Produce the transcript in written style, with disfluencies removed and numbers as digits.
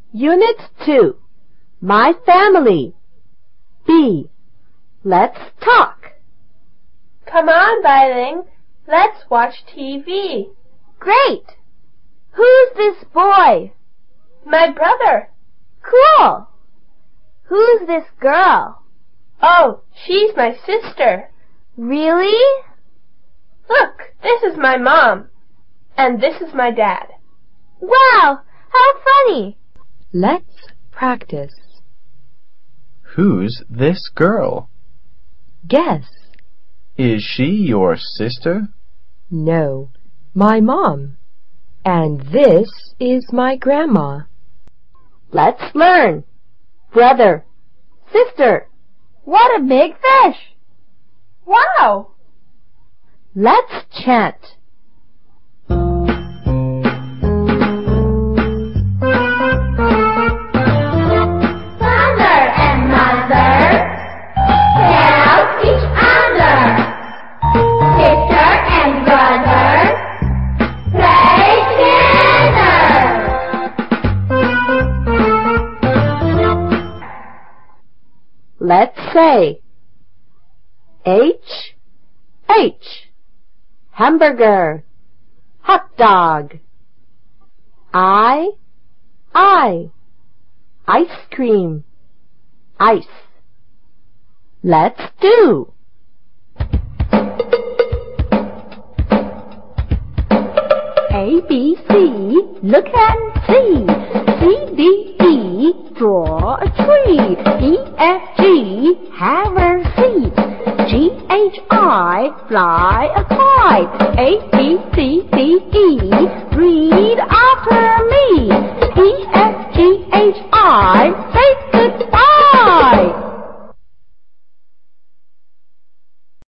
Unit 2. My family. B. Let's talk. Come on, Veiling. Let's watch TV. Great! Who's this boy? My brother. Cool! Who's this girl? Oh, she's my sister. Really? Look, this is my mom. And this is my dad. Wow! How funny! Let's practice. Who's this girl? Guess. Is she your sister? No, my mom. And this is my grandma. Let's learn. Brother, sister. What a big fish! Wow! Let's chant. Let's say H, hamburger, hot dog. I, ice cream, ice. Let's do. A, B, C, look and see. C, D, E, draw a tree. E, F, G, have a seat. G, H, I, fly a kite. A, B, C, D, E, read